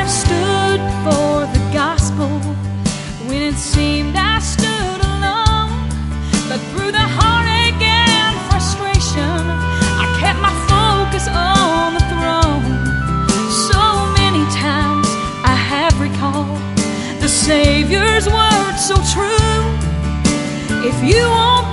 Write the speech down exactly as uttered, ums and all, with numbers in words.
I stood for the gospel when it seemed I stood alone. But through the heartache and frustration, I kept my focus on the throne. So many times I have recalled the Savior's words so true. If you want